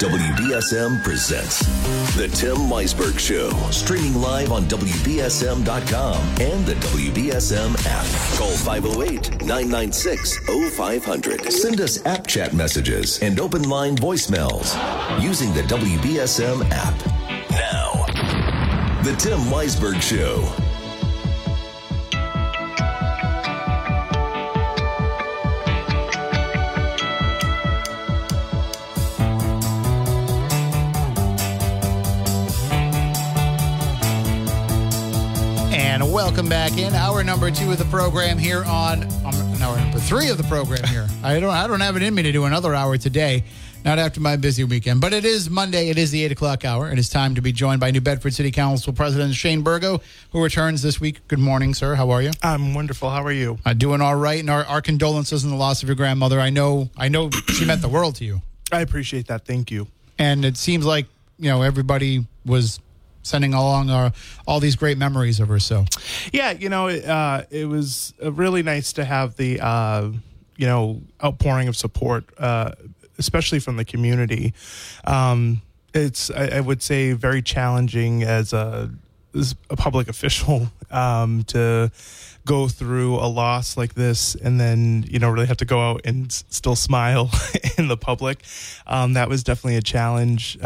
WBSM presents The Tim Weisberg Show, streaming live on WBSM.com and the WBSM app. Call 508-996-0500. Send us app chat messages and open line voicemails using the WBSM app. Now, The Tim Weisberg Show. And welcome back in hour number 2 of the program here on hour number 3 of the program here. I don't have it in me to do another hour today, not after my busy weekend. But it is Monday. It is the 8 o'clock hour. It is time to be joined by New Bedford City Council President Shane Burgo, who returns this week. Good morning, sir. How are you? I'm wonderful. How are you? Doing all right. And our condolences on the loss of your grandmother. I know she meant the world to you. I appreciate that. Thank you. And it seems like, everybody was sending along all these great memories of her. So, yeah, it was really nice to have the, outpouring of support, especially from the community. It's, I would say, very challenging as a public official to go through a loss like this and then, really have to go out and still smile in the public. That was definitely a challenge.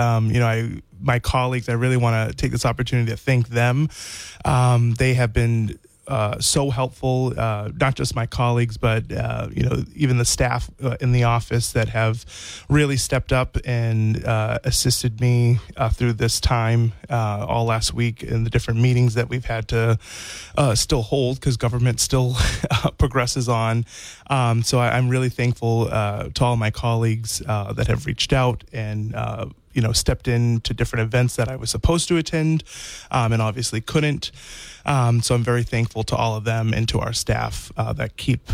My colleagues, I really want to take this opportunity to thank them. They have been so helpful, not just my colleagues, but, even the staff in the office that have really stepped up and assisted me through this time all last week in the different meetings that we've had to still hold because government still progresses on. So I'm really thankful to all my colleagues that have reached out and stepped into different events that I was supposed to attend and obviously couldn't. So I'm very thankful to all of them and to our staff that keep,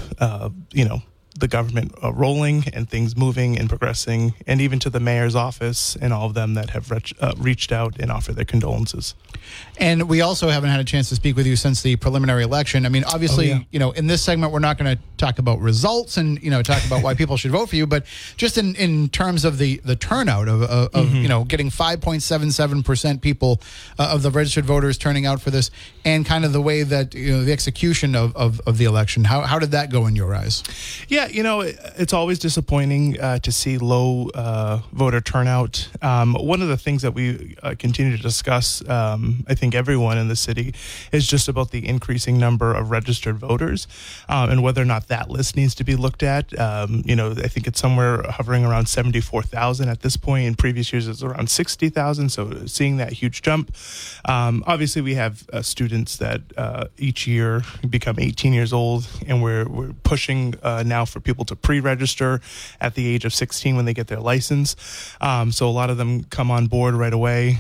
the government rolling and things moving and progressing, and even to the mayor's office and all of them that have reached out and offered their condolences. And we also haven't had a chance to speak with you since the preliminary election. I mean, obviously, in this segment, we're not going to talk about results and, talk about why people should vote for you, but just in terms of the turnout of getting 5.77% people of the registered voters turning out for this, and kind of the way that, the execution of the election, how did that go in your eyes? Yeah, it's always disappointing to see low voter turnout. One of the things that we continue to discuss, I think everyone in the city, is just about the increasing number of registered voters and whether or not that list needs to be looked at. I think it's somewhere hovering around 74,000 at this point. In previous years, it's around 60,000. So seeing that huge jump. Obviously, we have students that each year become 18 years old, and we're pushing now for people to pre-register at the age of 16 when they get their license. So a lot of them come on board right away.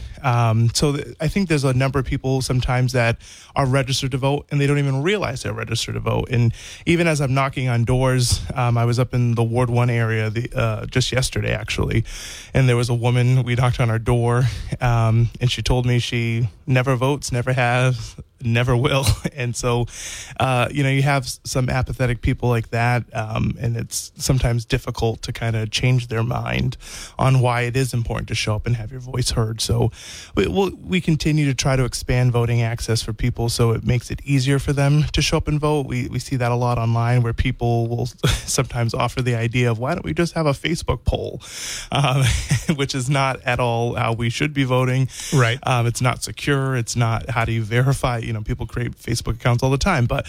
I think there's a number of people sometimes that are registered to vote and they don't even realize they're registered to vote. And even as I'm knocking on doors, I was up in the Ward 1 area just yesterday, actually, and there was a woman, we knocked on her door, and she told me she never votes, never has, never will. And so, you have some apathetic people like that, and it's sometimes difficult to kind of change their mind on why it is important to show up and have your voice heard. So we continue to try to expand voting access for people so it makes it easier for them to show up and vote. We see that a lot online where people will sometimes offer the idea of, why don't we just have a Facebook poll, which is not at all how we should be voting. Right. It's not secure. It's not, how do you verify? People create Facebook accounts all the time, but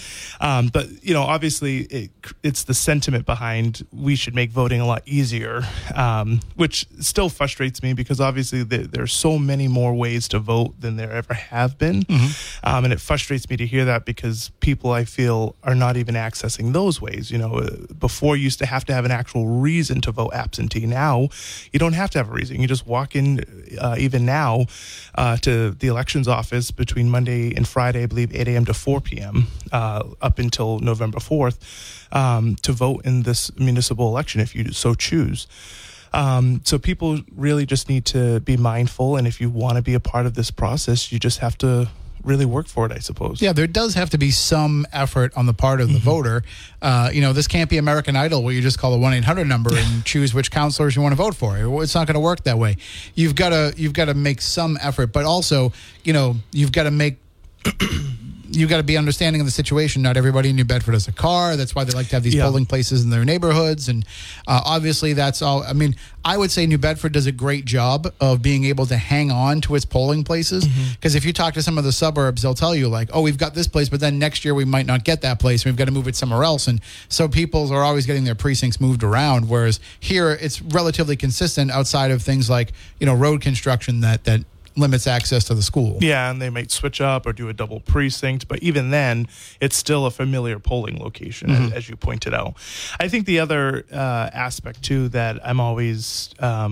obviously it's the sentiment behind we should make voting a lot easier, which still frustrates me because obviously there's so many more ways to vote than there ever have been. And it frustrates me to hear that because people, I feel, are not even accessing those ways. Before you used to have an actual reason to vote absentee. Now you don't have to have a reason. You just walk in, even now, to the elections office between Monday and Friday, I believe 8 a.m. to 4 p.m. Up until November 4th to vote in this municipal election if you so choose. So people really just need to be mindful, and if you want to be a part of this process, you just have to really work for it, I suppose. Yeah, there does have to be some effort on the part of the voter. This can't be American Idol where you just call the 1-800 number and choose which counselors you want to vote for. It's not going to work that way. You've got to make some effort, but also, you've got to be understanding of the situation. Not everybody in New Bedford has a car. That's why they like to have these polling places in their neighborhoods. And obviously that's all. I mean, I would say New Bedford does a great job of being able to hang on to its polling places. Because if you talk to some of the suburbs, they'll tell you like, oh, we've got this place, but then next year we might not get that place. We've got to move it somewhere else. And so people are always getting their precincts moved around. Whereas here it's relatively consistent outside of things like, road construction that limits access to the school. Yeah, and they might switch up or do a double precinct, but even then, it's still a familiar polling location, as you pointed out. I think the other aspect, too, that I'm always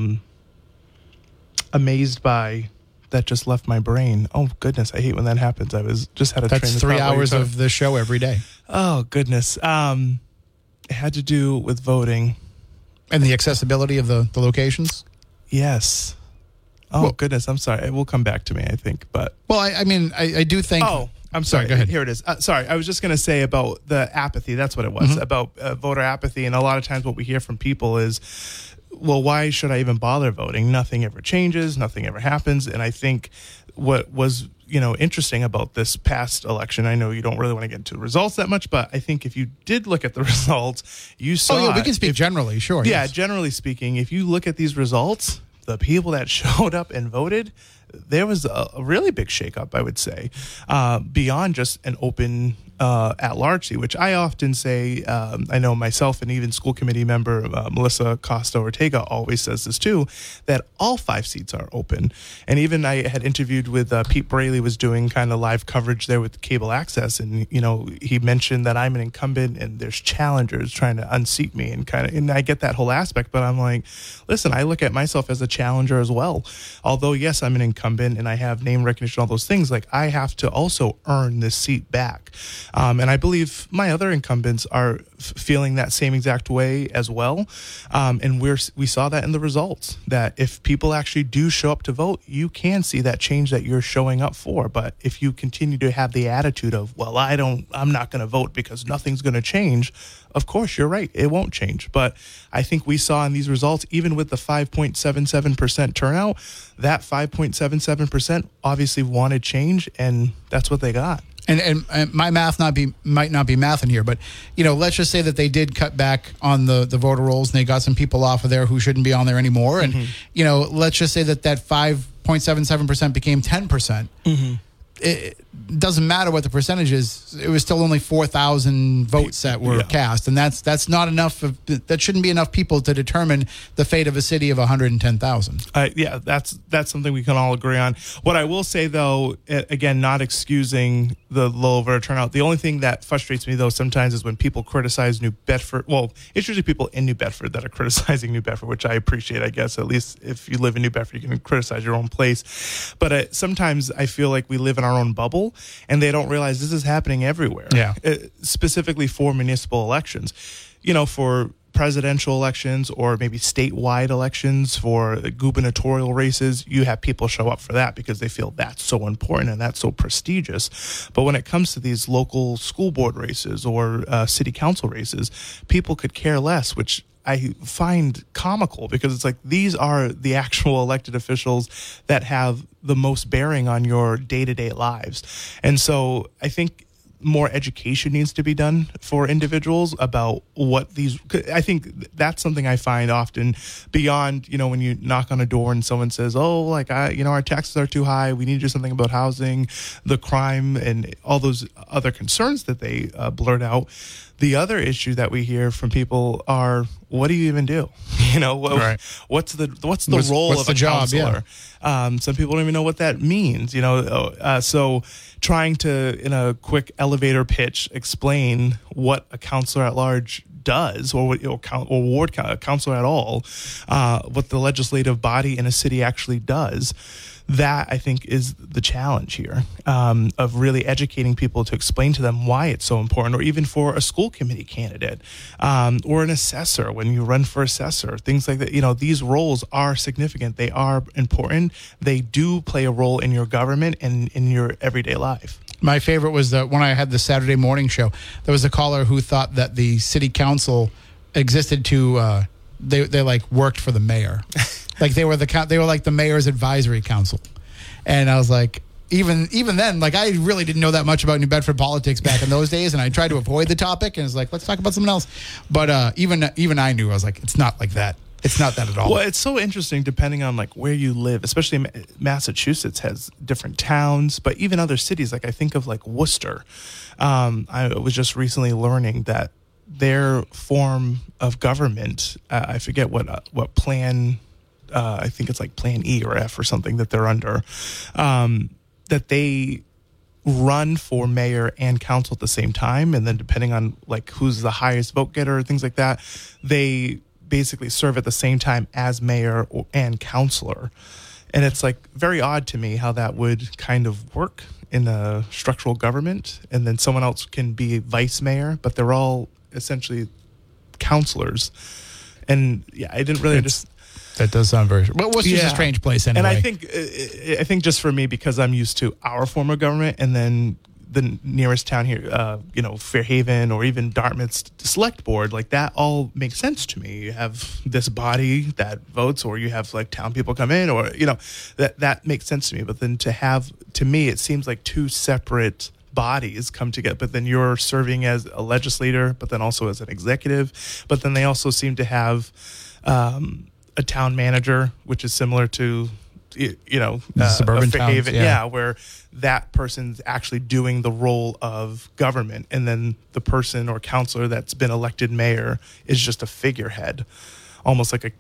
amazed by that just left my brain. Oh, goodness, I hate when that happens. I just had a train of thought. That's 3 hours of the show every day. Oh, goodness. It had to do with voting. And the accessibility of the locations? Yes. Oh, goodness. I'm sorry. It will come back to me, I think. But I do think... Oh, I'm sorry. Go ahead. Here it is. Sorry. I was just going to say about the apathy. That's what it was, about voter apathy. And a lot of times what we hear from people is, well, why should I even bother voting? Nothing ever changes. Nothing ever happens. And I think what was, interesting about this past election, I know you don't really want to get into the results that much, but I think if you did look at the results, you saw... Oh, yeah, we can speak generally. Sure. Yeah, generally speaking, if you look at these results... The people that showed up and voted, there was a really big shakeup, I would say, beyond just an open at-large seat, which I often say, I know myself and even school committee member Melissa Costa-Ortega always says this too, that all 5 seats are open. And even I had interviewed with Pete Braley, was doing kind of live coverage there with cable access, and he mentioned that I'm an incumbent and there's challengers trying to unseat me, and I get that whole aspect, but I'm like, listen, I look at myself as a challenger as well. Although yes, I'm an incumbent and I have name recognition, all those things, like I have to also earn this seat back. And I believe my other incumbents are feeling that same exact way as well. And we saw that in the results, that if people actually do show up to vote, you can see that change that you're showing up for. But if you continue to have the attitude of, well, I'm not going to vote because nothing's going to change, of course, you're right. It won't change. But I think we saw in these results, even with the 5.77% turnout, that 5.77% obviously wanted change, and that's what they got. And my math might not be math in here, but let's just say that they did cut back on the voter rolls and they got some people off of there who shouldn't be on there anymore. And let's just say that 5.77% became 10%. It doesn't matter what the percentage is. It was still only 4,000 votes that were cast, and that's not enough. That shouldn't be enough people to determine the fate of a city of 110,000. Yeah, that's something we can all agree on. What I will say, though, again, not excusing the low voter turnout. The only thing that frustrates me, though, sometimes is when people criticize New Bedford. Well, it's usually people in New Bedford that are criticizing New Bedford, which I appreciate. I guess at least if you live in New Bedford, you can criticize your own place. But sometimes I feel like we live in our own bubble, and they don't realize this is happening everywhere. Yeah, specifically for municipal elections. For presidential elections or maybe statewide elections, for gubernatorial races, you have people show up for that because they feel that's so important and that's so prestigious. But when it comes to these local school board races or city council races, people could care less, which I find comical, because it's like these are the actual elected officials that have the most bearing on your day-to-day lives. And so I think more education needs to be done for individuals about what these... I think that's something I find often beyond, when you knock on a door and someone says, oh, like, our taxes are too high, we need to do something about housing, the crime, and all those other concerns that they blurt out. The other issue that we hear from people are, what do you even do? Right. What's the role of a counselor? Yeah. Some people don't even know what that means. So trying to, in a quick elevator pitch, explain what a counselor at large does, or ward council at all, what the legislative body in a city actually does. That, I think, is the challenge here, of really educating people to explain to them why it's so important, or even for a school committee candidate, or an assessor when you run for assessor, things like that. These roles are significant. They are important. They do play a role in your government and in your everyday life. My favorite was that when I had the Saturday morning show, there was a caller who thought that the city council existed to, they like worked for the mayor. Like they were like the mayor's advisory council. And I was like, even then, like I really didn't know that much about New Bedford politics back in those days, and I tried to avoid the topic, and it's like, let's talk about something else. But even I knew, I was like, it's not like that. It's not that at all. Well, it's so interesting depending on like where you live, especially Massachusetts has different towns, but even other cities, like I think of like Worcester. I was just recently learning that their form of government, I forget what plan, I think it's like Plan E or F or something that they're under, that they run for mayor and council at the same time. And then depending on like who's the highest vote getter, things like that, they basically serve at the same time as mayor and councilor. And it's like very odd to me how that would kind of work in a structural government. And then someone else can be vice mayor, but they're all essentially councilors. And yeah, I didn't really understand. That does sound very. Well, what's just a strange place anyway. And I think just for me, because I'm used to our form of government, and then the nearest town here, Fairhaven or even Dartmouth's select board, like that all makes sense to me. You have this body that votes, or you have like town people come in, or that makes sense to me. But then to me, it seems like two separate bodies come together, but then you're serving as a legislator, but then also as an executive. But then they also seem to have a town manager, which is similar to suburban towns, where that person's actually doing the role of government, and then the person or councilor that's been elected mayor is just a figurehead, almost like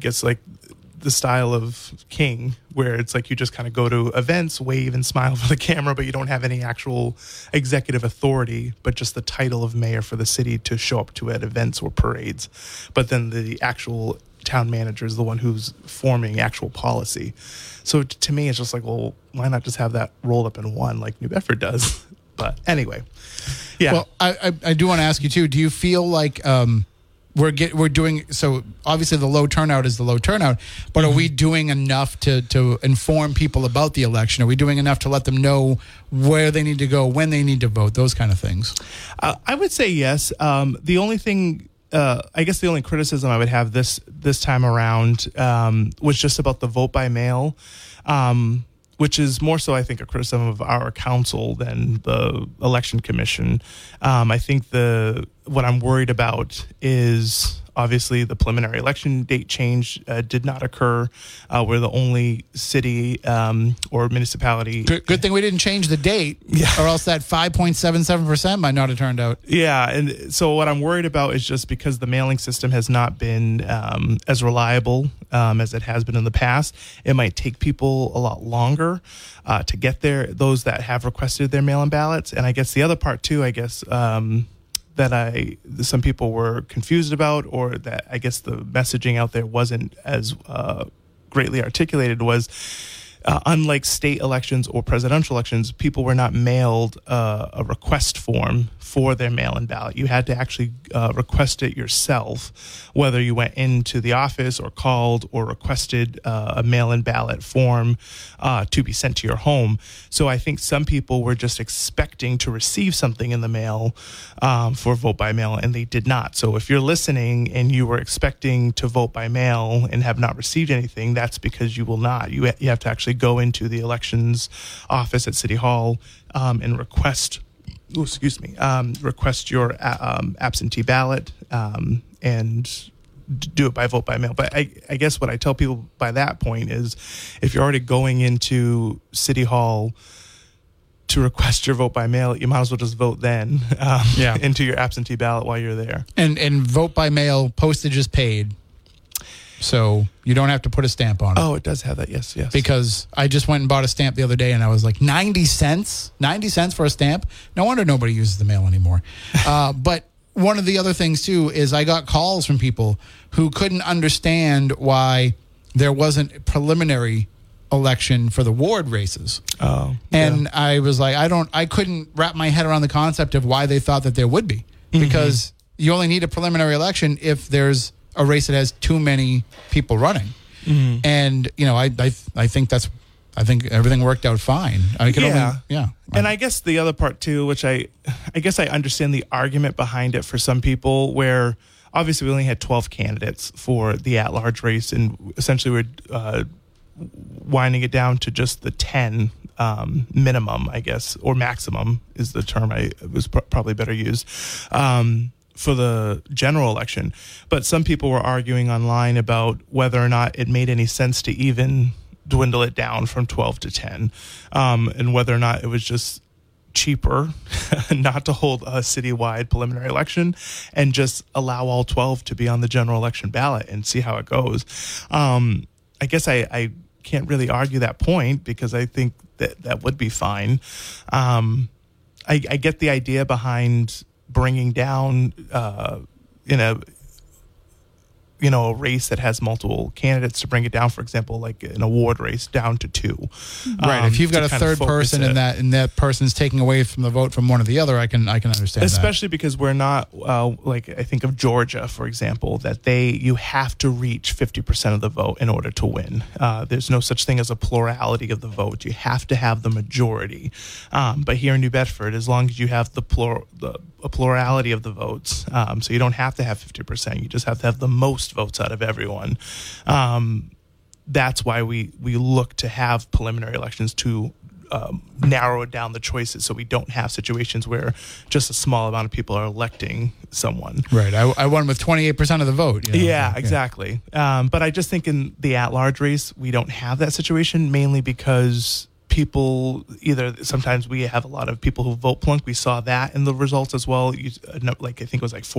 the style of king, where it's like you just kind of go to events, wave and smile for the camera, but you don't have any actual executive authority, but just the title of mayor for the city to show up to at events or parades. But then the actual town manager is the one who's forming actual policy. So to me, it's just like, well, why not just have that rolled up in one like New Bedford does? But anyway, yeah. Well, I do want to ask you too. Do you feel like we're doing, so obviously the low turnout is the low turnout, but are we doing enough to inform people about the election? Are we doing enough to let them know where they need to go, when they need to vote, those kind of things? I would say yes. The only thing, I guess the only criticism I would have this time around was just about the vote by mail, which is more so, I think, a criticism of our council than the election commission. I think what I'm worried about is obviously the preliminary election date change did not occur. We're the only city or municipality. Good thing we didn't change the date, or else that 5.77% might not have turned out. Yeah, and so what I'm worried about is just because the mailing system has not been as reliable as it has been in the past, it might take people a lot longer to get there, those that have requested their mail-in ballots. And I guess the other part too, that some people were confused about, or that I guess the messaging out there wasn't as greatly articulated, was unlike state elections or presidential elections, people were not mailed a request form for their mail-in ballot. You had to actually request it yourself, whether you went into the office or called or requested a mail-in ballot form to be sent to your home. So I think some people were just expecting to receive something in the mail for vote by mail, and they did not. So if you're listening and you were expecting to vote by mail and have not received anything, that's because you will not. You have to actually go into the elections office at City Hall and request your absentee ballot and do it by vote by mail. But I guess what I tell people by that point is, if you're already going into City Hall to request your vote by mail, you might as well just vote then into your absentee ballot while you're there. And vote by mail, postage is paid. So you don't have to put a stamp on it. Oh, it does have that. Yes. Because I just went and bought a stamp the other day, and I was like, 90 cents? 90 cents for a stamp? No wonder nobody uses the mail anymore. But one of the other things, too, is I got calls from people who couldn't understand why there wasn't a preliminary election for the ward races. And I was like, I couldn't wrap my head around the concept of why they thought that there would be. Because you only need a preliminary election if there's a race that has too many people running. And, I think everything worked out fine. And I guess the other part too, which I guess I understand the argument behind it for some people, where obviously we only had 12 candidates for the at-large race, and essentially we're winding it down to just the 10 minimum, I guess, or maximum is the term was probably better used. For the general election. But some people were arguing online about whether or not it made any sense to even dwindle it down from 12 to 10, and whether or not it was just cheaper not to hold a citywide preliminary election and just allow all 12 to be on the general election ballot and see how it goes. I guess I can't really argue that point, because I think that would be fine. I get the idea behind bringing down a race that has multiple candidates, to bring it down, for example, like an award race, down to 2. Right. If you've got a third person and that person's taking away from the vote from one or the other, I can understand that. Especially because we're not like, I think of Georgia, for example, that you have to reach 50% of the vote in order to win. There's no such thing as a plurality of the vote. You have to have the majority. But here in New Bedford, as long as you have a plurality of the votes, so you don't have to have 50%. You just have to have the most votes out of everyone. That's why we look to have preliminary elections to narrow down the choices, so we don't have situations where just a small amount of people are electing someone. Right. I won with 28% of the vote. Yeah, exactly. But I just think in the at-large race, we don't have that situation, mainly because people sometimes we have a lot of people who vote plunk. We saw that in the results as well. I think it was like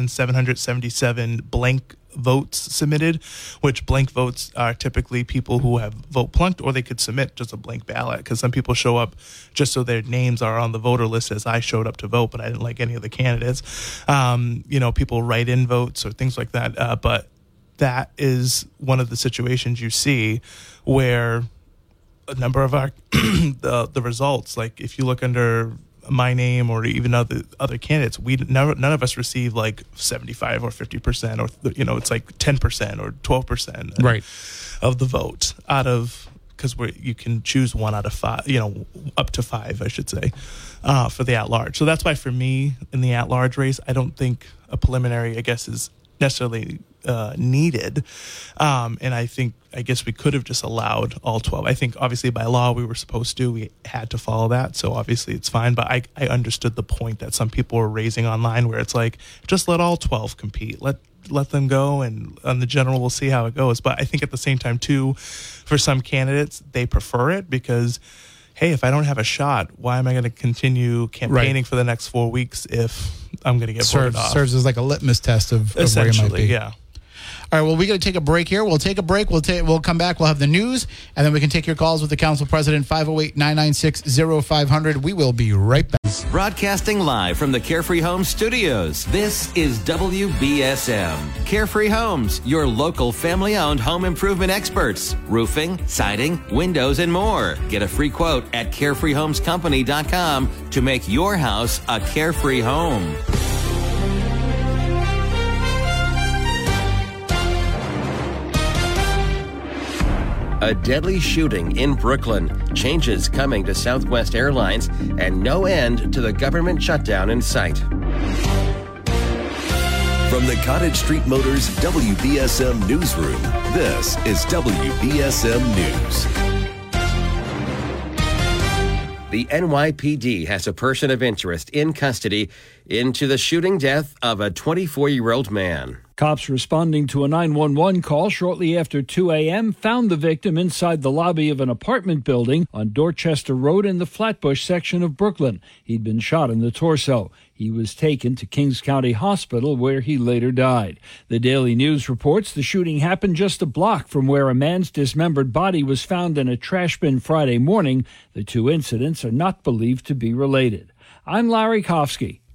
4,777 blank votes submitted, which blank votes are typically people who have vote plunked, or they could submit just a blank ballot, because some people show up just so their names are on the voter list as I showed up to vote, but I didn't like any of the candidates. People write in votes or things like that. But that is one of the situations you see where a number of our the results, like if you look under my name or even other candidates, none of us receive like 75 or 50%, or it's like 10% or 12% right of the vote out of, because you can choose 1 out of 5, up to 5, I should say, for the at-large. So that's why for me in the at-large race, I don't think a preliminary, I guess, is necessarily needed. And I guess we could have just allowed all 12. I think obviously by law we had to follow that. So obviously it's fine. But I understood the point that some people were raising online, where it's like, just let all 12 compete. Let them go, and on the general, we'll see how it goes. But I think at the same time too, for some candidates, they prefer it because, hey, if I don't have a shot, why am I going to continue campaigning for the next 4 weeks if I'm going to get voted off? Serves as like a litmus test of where you might be. Yeah. All right, well, we got to take a break here. We'll take a break. We'll come back. We'll have the news, and then we can take your calls with the council president, 508-996-0500. We will be right back. Broadcasting live from the Carefree Homes studios, this is WBSM. Carefree Homes, your local family-owned home improvement experts. Roofing, siding, windows, and more. Get a free quote at carefreehomescompany.com to make your house a carefree home. A deadly shooting in Brooklyn. Changes coming to Southwest Airlines, and no end to the government shutdown in sight. From the Cottage Street Motors WBSM Newsroom, this is WBSM News. The NYPD has a person of interest in custody into the shooting death of a 24-year-old man. Cops responding to a 911 call shortly after 2 a.m. found the victim inside the lobby of an apartment building on Dorchester Road in the Flatbush section of Brooklyn. He'd been shot in the torso. He was taken to Kings County Hospital, where he later died. The Daily News reports the shooting happened just a block from where a man's dismembered body was found in a trash bin Friday morning. The two incidents are not believed to be related. I'm Larry Kofsky.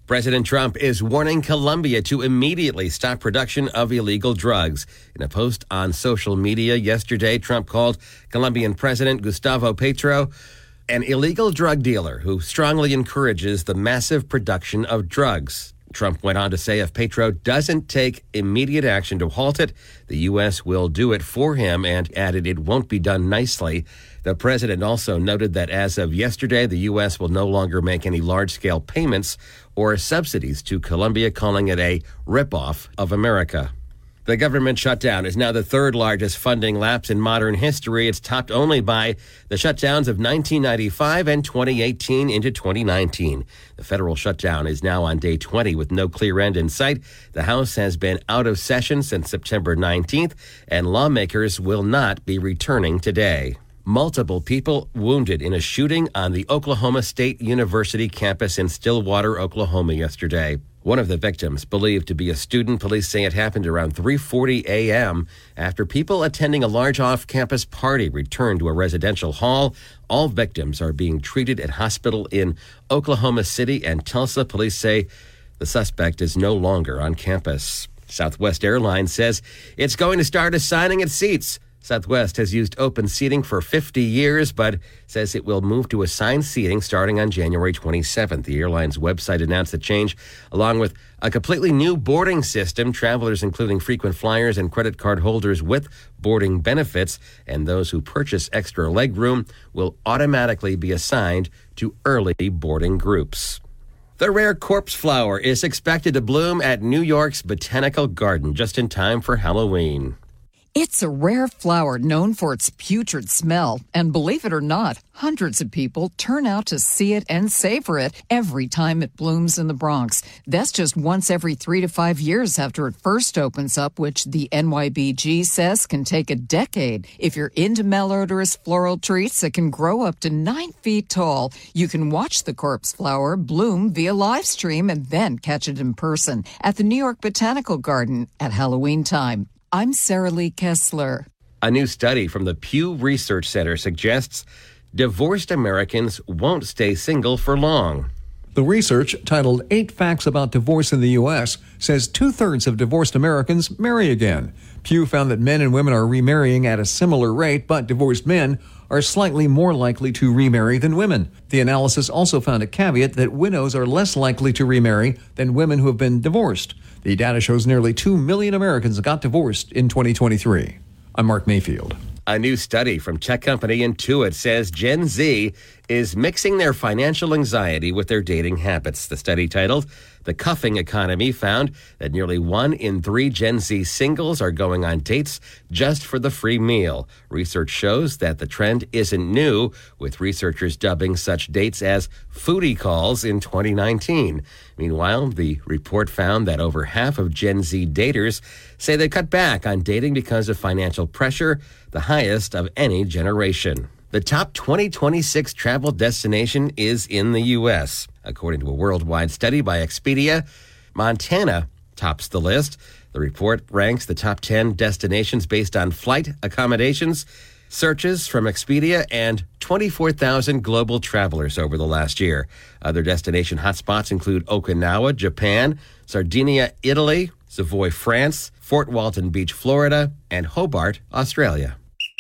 President Trump is warning Colombia to immediately stop production of illegal drugs. In a post on social media yesterday, Trump called Colombian President Gustavo Petro an illegal drug dealer who strongly encourages the massive production of drugs. Trump went on to say if Petro doesn't take immediate action to halt it, the U.S. will do it for him, and added it won't be done nicely. The president also noted that as of yesterday, the U.S. will no longer make any large-scale payments or subsidies to Colombia, calling it a ripoff of America. The government shutdown is now the third largest funding lapse in modern history. It's topped only by the shutdowns of 1995 and 2018 into 2019. The federal shutdown is now on day 20 with no clear end in sight. The House has been out of session since September 19th, and lawmakers will not be returning today. Multiple people wounded in a shooting on the Oklahoma State University campus in Stillwater, Oklahoma yesterday. One of the victims, believed to be a student, police say it happened around 3:40 a.m. after people attending a large off-campus party returned to a residential hall. All victims are being treated at hospital in Oklahoma City and Tulsa. Police say the suspect is no longer on campus. Southwest Airlines says it's going to start assigning its seats. Southwest has used open seating for 50 years, but says it will move to assigned seating starting on January 27th. The airline's website announced the change, along with a completely new boarding system. Travelers, including frequent flyers and credit card holders with boarding benefits, and those who purchase extra legroom, will automatically be assigned to early boarding groups. The rare corpse flower is expected to bloom at New York's Botanical Garden just in time for Halloween. It's a rare flower known for its putrid smell, and believe it or not, hundreds of people turn out to see it and savor it every time it blooms in the Bronx. That's just once every 3 to 5 years after it first opens up, which the NYBG says can take a decade. If you're into malodorous floral treats that can grow up to 9 feet tall, you can watch the corpse flower bloom via live stream and then catch it in person at the New York Botanical Garden at Halloween time. I'm Sarah Lee Kessler. A new study from the Pew Research Center suggests divorced Americans won't stay single for long. The research, titled 8 Facts About Divorce in the U.S., says 2/3 of divorced Americans marry again. Pew found that men and women are remarrying at a similar rate, but divorced men are slightly more likely to remarry than women. The analysis also found a caveat that widows are less likely to remarry than women who have been divorced. The data shows nearly 2 million Americans got divorced in 2023. I'm Mark Mayfield. A new study from tech company Intuit says Gen Z is mixing their financial anxiety with their dating habits. The study, titled The Cuffing Economy, found that nearly 1 in 3 Gen Z singles are going on dates just for the free meal. Research shows that the trend isn't new, with researchers dubbing such dates as foodie calls in 2019. Meanwhile, the report found that over half of Gen Z daters say they cut back on dating because of financial pressure, the highest of any generation. The top 2026 travel destination is in the U.S. According to a worldwide study by Expedia, Montana tops the list. The report ranks the top 10 destinations based on flight accommodations, searches from Expedia, and 24,000 global travelers over the last year. Other destination hotspots include Okinawa, Japan, Sardinia, Italy, Savoy, France, Fort Walton Beach, Florida, and Hobart, Australia.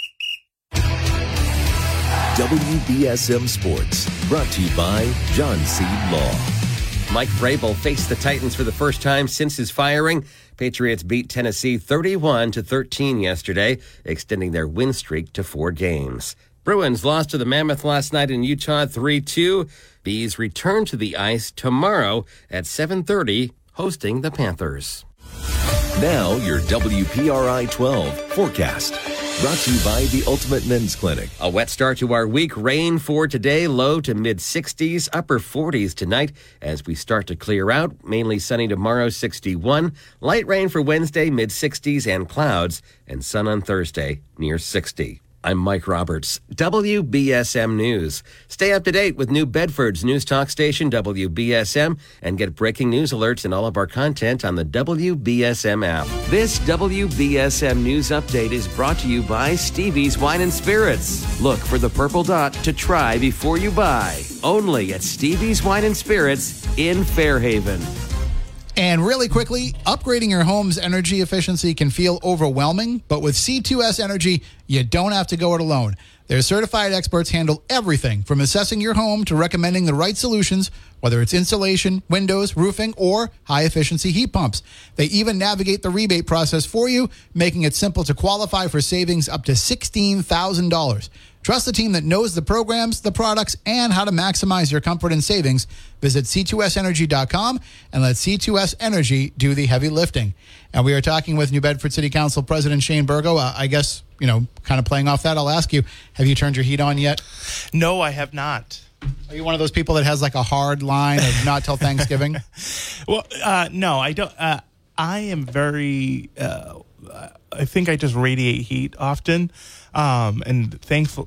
WBSM Sports, brought to you by John Seed Law. Mike Vrabel faced the Titans for the first time since his firing. Patriots beat Tennessee 31-13 yesterday, extending their win streak to 4 games. Bruins lost to the Mammoth last night in Utah 3-2. Bees return to the ice tomorrow at 7:30, hosting the Panthers. Now your WPRI 12 forecast. Brought to you by the Ultimate Men's Clinic. A wet start to our week. Rain for today, low to mid-60s, upper 40s tonight as we start to clear out. Mainly sunny tomorrow, 61. Light rain for Wednesday, mid-60s and clouds, and sun on Thursday, near 60. I'm Mike Roberts, WBSM News. Stay up to date with New Bedford's news talk station, WBSM, and get breaking news alerts and all of our content on the WBSM app. This WBSM News Update is brought to you by Stevie's Wine and Spirits. Look for the purple dot to try before you buy. Only at Stevie's Wine and Spirits in Fairhaven. And really quickly, upgrading your home's energy efficiency can feel overwhelming, but with C2S Energy, you don't have to go it alone. Their certified experts handle everything from assessing your home to recommending the right solutions, whether it's insulation, windows, roofing, or high-efficiency heat pumps. They even navigate the rebate process for you, making it simple to qualify for savings up to $16,000. Trust the team that knows the programs, the products, and how to maximize your comfort and savings. Visit C2SEnergy.com and let C2S Energy do the heavy lifting. And we are talking with New Bedford City Council President Shane Burgo. I guess, kind of playing off that, I'll ask you, have you turned your heat on yet? No, I have not. Are you one of those people that has like a hard line of not till Thanksgiving? Well, no, I don't. I am very, I think I just radiate heat often. And thankful,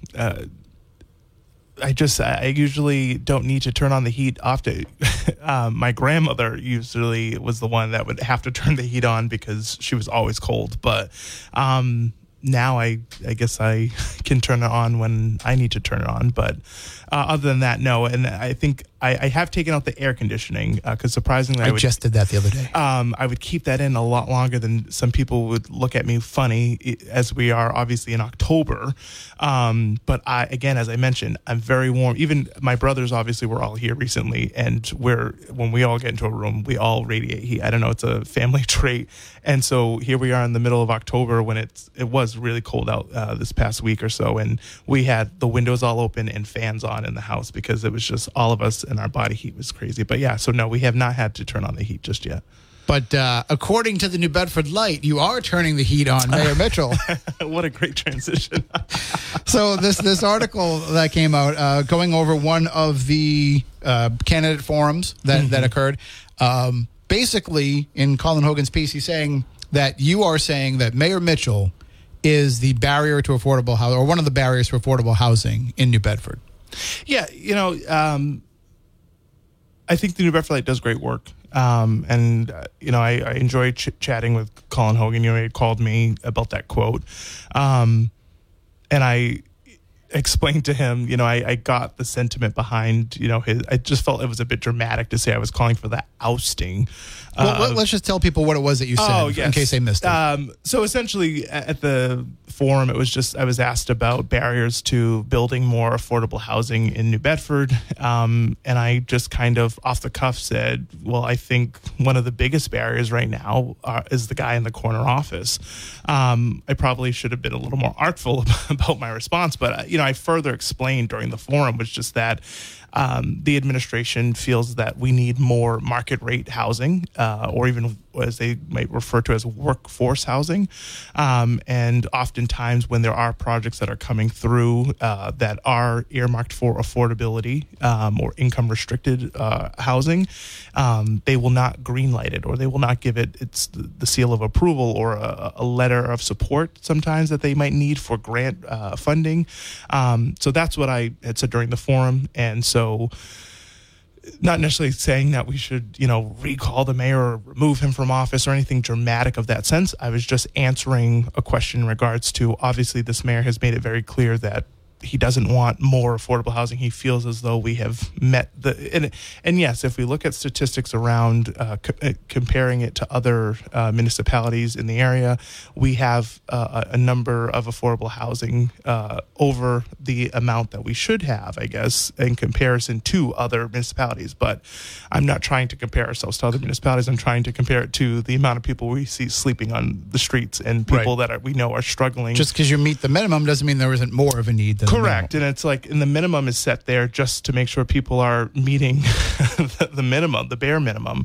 I usually don't need to turn on the heat often. My grandmother usually was the one that would have to turn the heat on because she was always cold. But now I guess I can turn it on when I need to turn it on. But other than that, no. And I think I have taken out the air conditioning because surprisingly, I just did that the other day. I would keep that in a lot longer than some people would look at me funny, as we are obviously in October. But again, as I mentioned, I'm very warm. Even my brothers obviously were all here recently, and when we all get into a room, we all radiate heat. I don't know, it's a family trait. And so here we are in the middle of October when it was really cold out this past week or so, and we had the windows all open and fans on in the house because it was just all of us and our body heat was crazy. But yeah, so no, we have not had to turn on the heat just yet. But according to the New Bedford Light, you are turning the heat on, Mayor Mitchell. What a great transition. So this article that came out going over one of the candidate forums that occurred, basically in Colin Hogan's piece, he's saying that you are saying that Mayor Mitchell is the barrier to affordable housing, or one of the barriers to affordable housing in New Bedford. Yeah, I think the New Bedford Light does great work. And I enjoyed chatting with Colin Hogan. He had called me about that quote. And I explained to him, I got the sentiment behind, I just felt it was a bit dramatic to say I was calling for the ousting. Well, let's just tell people what it was that you said in case they missed it. So essentially at the forum, it was just, I was asked about barriers to building more affordable housing in New Bedford. And I just kind of off the cuff said, well, I think one of the biggest barriers right now is the guy in the corner office. I probably should have been a little more artful about my response, but I further explained during the forum was just that the administration feels that we need more market rate housing, or even as they might refer to as workforce housing. And oftentimes when there are projects that are coming through that are earmarked for affordability or income restricted housing, they will not greenlight it, or they will not give it the seal of approval or a letter of support sometimes that they might need for grant funding. So that's what I had said during the forum. And so not necessarily saying that we should, recall the mayor or remove him from office or anything dramatic of that sense. I was just answering a question in regards to, obviously, this mayor has made it very clear that he doesn't want more affordable housing. He feels as though we have met and yes, if we look at statistics around comparing it to other municipalities in the area, we have a number of affordable housing over the amount that we should have, I guess, in comparison to other municipalities. But I'm not trying to compare ourselves to other municipalities. I'm trying to compare it to the amount of people we see sleeping on the streets and people that we know are struggling. Just because you meet the minimum doesn't mean there isn't more of a need than correct. And it's like, and the minimum is set there just to make sure people are meeting the minimum, the bare minimum.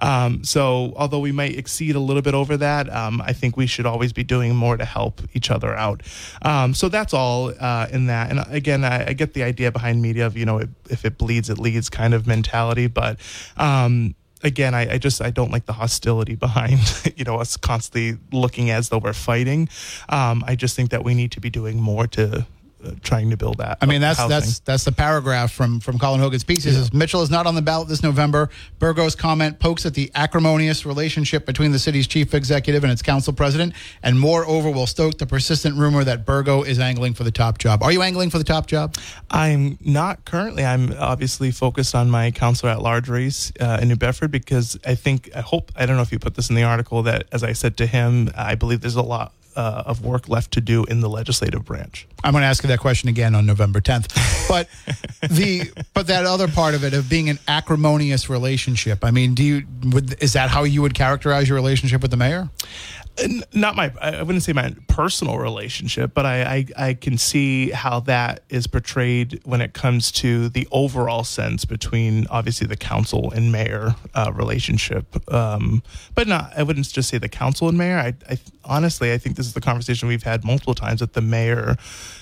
So although we might exceed a little bit over that, I think we should always be doing more to help each other out. So that's all in that. And again, I get the idea behind media of, if it bleeds, it leads kind of mentality. But again, I don't like the hostility behind, us constantly looking as though we're fighting. I just think that we need to be doing more to trying to build that. I mean, that's the paragraph from Colin Hogan's piece. It says, Mitchell is not on the ballot this November. Burgo's comment pokes at the acrimonious relationship between the city's chief executive and its council president, and moreover will stoke the persistent rumor that Burgo is angling for the top job. Are you angling for the top job? I'm not currently. I'm obviously focused on my councilor at large race in New Bedford, because I don't know if you put this in the article, that, as I said to him, I believe there's a lot of work left to do in the legislative branch. I'm going to ask you that question again on November 10th. But that other part of it, of being an acrimonious relationship, I mean, is that how you would characterize your relationship with the mayor? I wouldn't say my personal relationship, but I can see how that is portrayed when it comes to the overall sense between, obviously, the council and mayor relationship. But I wouldn't just say the council and mayor. Honestly, I think this is the conversation we've had multiple times, that the mayor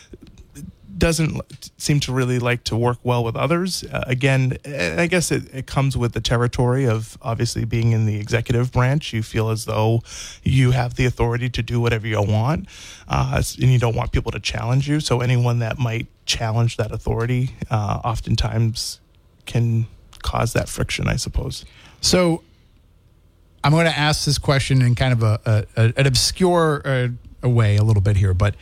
doesn't seem to really like to work well with others. Again, I guess it comes with the territory of obviously being in the executive branch. You feel as though you have the authority to do whatever you want, and you don't want people to challenge you. So anyone that might challenge that authority oftentimes can cause that friction, I suppose. So I'm going to ask this question in kind of an obscure way a little bit here, but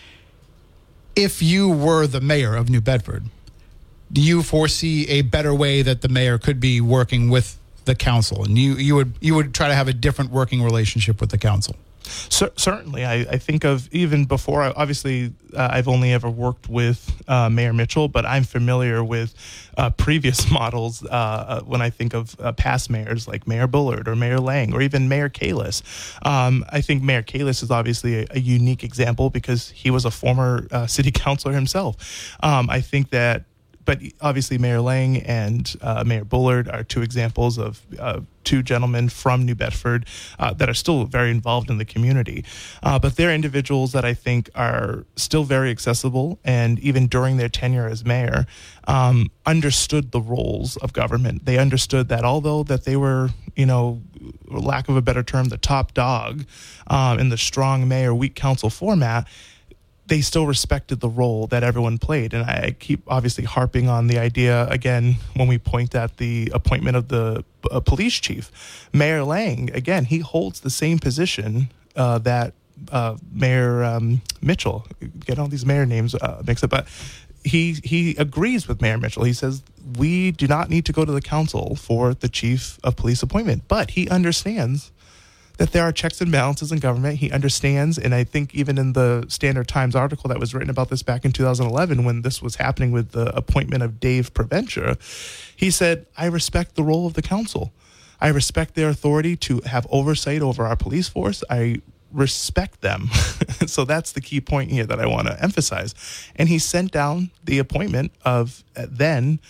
if you were the mayor of New Bedford, do you foresee a better way that the mayor could be working with the council, and you would try to have a different working relationship with the council? Certainly. I think of even before, obviously, I've only ever worked with Mayor Mitchell, but I'm familiar with previous models when I think of past mayors like Mayor Bullard or Mayor Lang or even Mayor Kalis. I think Mayor Kalis is obviously a unique example because he was a former city councilor himself. I think that, but obviously Mayor Lang and Mayor Bullard are two examples of two gentlemen from New Bedford that are still very involved in the community. But they're individuals that I think are still very accessible, and even during their tenure as mayor, understood the roles of government. They understood that although that they were, lack of a better term, the top dog in the strong mayor, weak council format, they still respected the role that everyone played. And I keep obviously harping on the idea, again, when we point at the appointment of the police chief. Mayor Lang, again, he holds the same position that Mayor Mitchell, get all these mayor names mixed up, but he agrees with Mayor Mitchell. He says, we do not need to go to the council for the chief of police appointment, but he understands that there are checks and balances in government. He understands, and I think even in the Standard Times article that was written about this back in 2011, when this was happening with the appointment of Dave Preventure, he said, I respect the role of the council. I respect their authority to have oversight over our police force. I respect them. So that's the key point here that I want to emphasize. And he sent down the appointment of the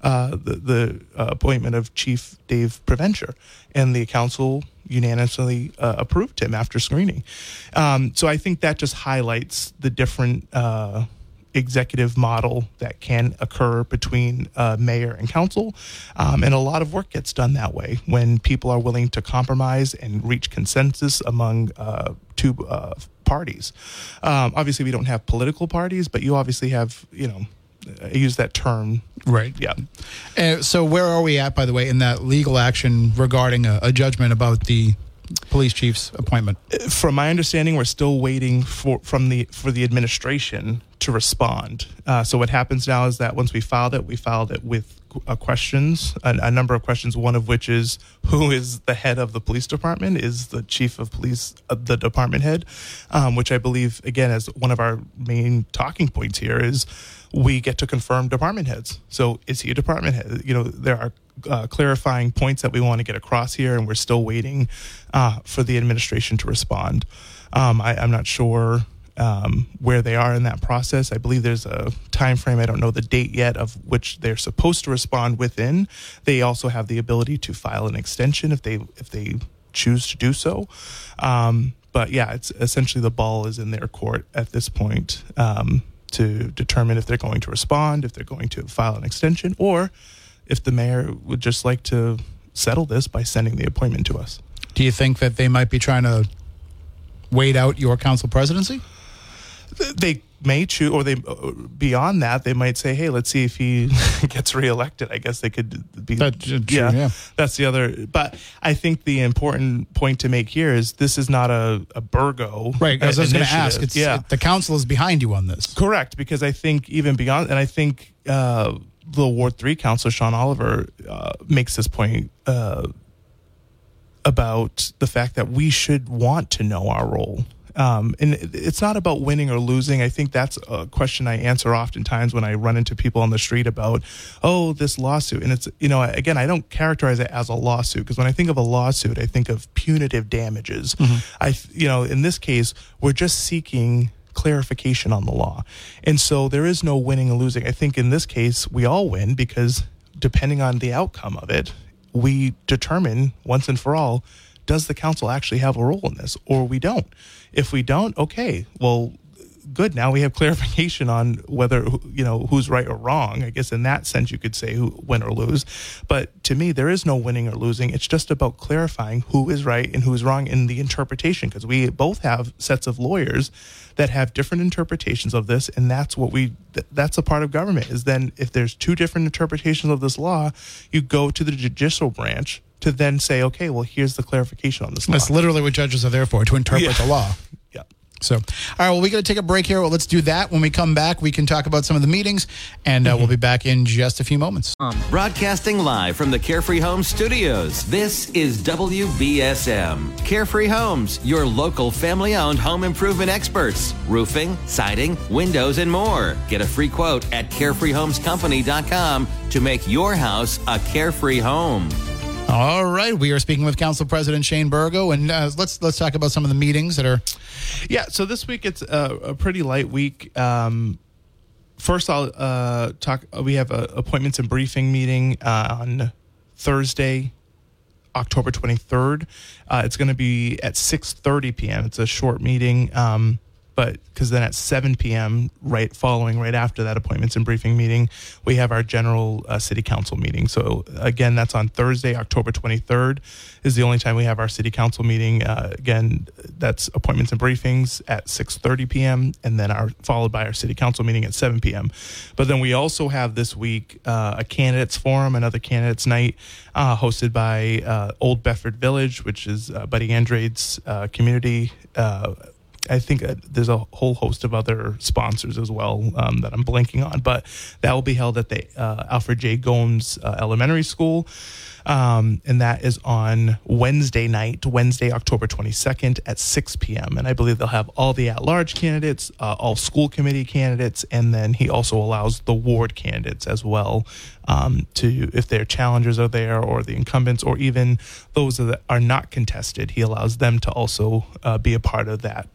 appointment of Chief Dave Preventure, and the council unanimously approved him after screening. So I think that just highlights the different executive model that can occur between mayor and council. And a lot of work gets done that way when people are willing to compromise and reach consensus among two parties. Obviously, we don't have political parties, but you obviously have, I use that term. Right. Yeah. So where are we at, by the way, in that legal action regarding a judgment about the police chief's appointment? From my understanding, we're still waiting for the administration to respond. So what happens now is that once we filed it with questions, a number of questions, one of which is, who is the head of the police department? Is the chief of police the department head? Which I believe, again, as one of our main talking points here is we get to confirm department heads. So is he a department head? There are clarifying points that we want to get across here, and we're still waiting for the administration to respond. I'm not sure where they are in that process. I believe there's a time frame. I don't know the date yet of which they're supposed to respond within. They also have the ability to file an extension if they choose to do so. But yeah, it's essentially the ball is in their court at this point to determine if they're going to respond, if they're going to file an extension, or if the mayor would just like to settle this by sending the appointment to us. Do you think that they might be trying to wait out your council presidency? They may choose, or they beyond that, they might say, "Hey, let's see if he gets reelected." I guess they could be. That's true, yeah. That's the other. But I think the important point to make here is this is not a Burgo, right? Because I was going to ask, the council is behind you on this, correct? Because I think even beyond, and I think the Ward 3 councilor Sean Oliver makes this point about the fact that we should want to know our role. And it's not about winning or losing. I think that's a question I answer oftentimes when I run into people on the street about, this lawsuit. And it's, again, I don't characterize it as a lawsuit, because when I think of a lawsuit, I think of punitive damages. Mm-hmm. In this case, we're just seeking clarification on the law. And so there is no winning and losing. I think in this case, we all win, because depending on the outcome of it, we determine once and for all, does the council actually have a role in this, or we don't? If we don't, okay, well, good. Now we have clarification on whether, who's right or wrong. I guess in that sense, you could say who win or lose. But to me, there is no winning or losing. It's just about clarifying who is right and who is wrong in the interpretation, because we both have sets of lawyers that have different interpretations of this. And that's that's a part of government, is then if there's two different interpretations of this law, you go to the judicial branch to then say, okay, well, here's the clarification on this law. That's literally what judges are there for, to interpret the law. Yeah. So, all right, well, we got to take a break here. Well, let's do that. When we come back, we can talk about some of the meetings, and we'll be back in just a few moments. Broadcasting live from the Carefree Homes studios, this is WBSM. Carefree Homes, your local family-owned home improvement experts. Roofing, siding, windows, and more. Get a free quote at carefreehomescompany.com to make your house a carefree home. All right, we are speaking with Council President Shane Burgo, and let's talk about some of the meetings that are. Yeah, so this week it's a pretty light week. First, I'll talk. We have an appointments and briefing meeting on Thursday, October 23rd. It's going to be at 6:30 p.m. It's a short meeting. But because then at 7 p.m., right after that appointments and briefing meeting, we have our general city council meeting. So again, that's on Thursday, October 23rd is the only time we have our city council meeting. Again, that's appointments and briefings at 6:30 p.m. and then followed by our city council meeting at 7 p.m. But then we also have this week a candidates forum, another candidates night hosted by Old Bedford Village, which is Buddy Andrade's community. I think there's a whole host of other sponsors as well that I'm blanking on, but that will be held at the Alfred J. Gomes Elementary School. And that is on Wednesday night, Wednesday, October 22nd at 6 p.m. And I believe they'll have all the at-large candidates, all school committee candidates, and then he also allows the ward candidates as well to, if their challengers are there or the incumbents or even those that are not contested, he allows them to also be a part of that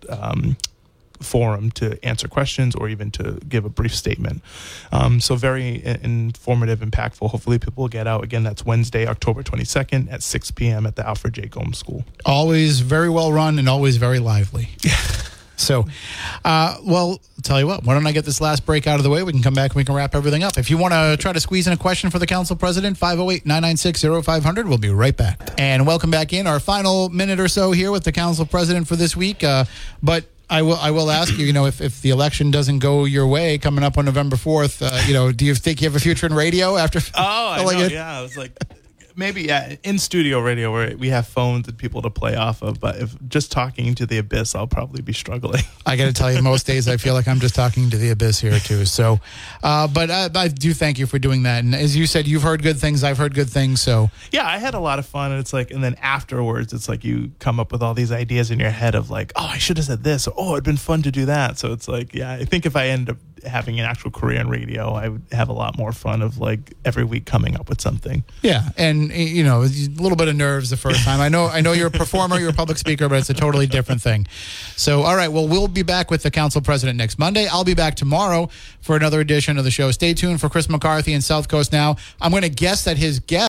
forum to answer questions or even to give a brief statement. So very informative, impactful. Hopefully people will get out. Again, that's Wednesday, October 22nd at 6 p.m. at the Alfred J. Gomes School. Always very well run and always very lively. So, well, I'll tell you what, why don't I get this last break out of the way? We can come back and we can wrap everything up. If you want to try to squeeze in a question for the council president, 508-996-0500. We'll be right back. And welcome back in our final minute or so here with the council president for this week. But I will ask you, if the election doesn't go your way coming up on November 4th, do you think you have a future in radio after? I know. Yeah, I was like, maybe in studio radio where we have phones and people to play off of. But if just talking to the abyss, I'll probably be struggling. I got to tell you, most days I feel like I'm just talking to the abyss here too. So, but I do thank you for doing that. And as you said, you've heard good things. I've heard good things. So yeah, I had a lot of fun. And it's like, and then afterwards, it's like you come up with all these ideas in your head of like, I should have said this. Or, it'd been fun to do that. So it's like, yeah, I think if I end up having an actual career in radio, I would have a lot more fun of like every week coming up with something. Yeah, and a little bit of nerves the first time. I know you're a performer, you're a public speaker, but it's a totally different thing. So, all right, well, we'll be back with the council president next Monday. I'll be back tomorrow for another edition of the show. Stay tuned for Chris McCarthy in South Coast Now. I'm going to guess that his guest